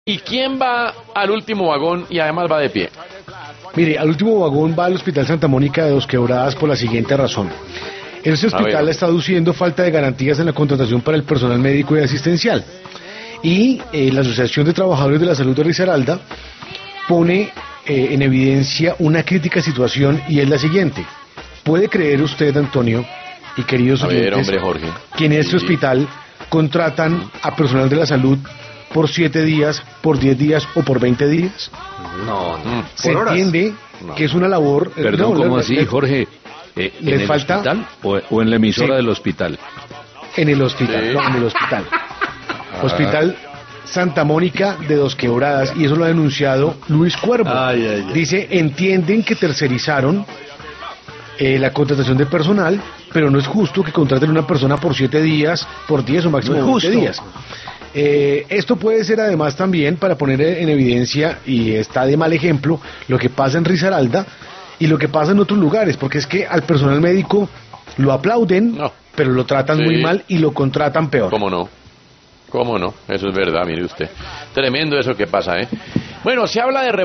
¿Y quién va al último vagón y además va de pie? Mire, al último vagón va al Hospital Santa Mónica de Dos Quebradas por la siguiente razón. Este hospital está aduciendo falta de garantías en la contratación para el personal médico y asistencial. Y la Asociación de Trabajadores de la Salud de Risaralda pone en evidencia una crítica situación y es la siguiente. ¿Puede creer usted, Antonio, y queridos oyentes, hombre, Jorge, que en este hospital contratan a personal de la salud por 7 días, por 10 días o por 20 días? No. Se entiende que es una labor... Perdón, ¿cómo así, Jorge? ¿En el hospital o en la emisora del hospital? En el hospital, Sí. no, en el hospital. Hospital Santa Mónica de Dos Quebradas, y eso lo ha denunciado Luis Cuervo. Dice, entienden que tercerizaron la contratación de personal, pero no es justo que contraten a una persona por 7 días, por 10 o máximo 20 días. Esto puede ser además también para poner en evidencia, y está de mal ejemplo, lo que pasa en Risaralda y lo que pasa en otros lugares, porque es que al personal médico lo aplauden, pero lo tratan muy mal y lo contratan peor. ¿Cómo no? ¿Cómo no? Eso es verdad, mire usted. Tremendo eso que pasa, ¿eh? Bueno, se habla de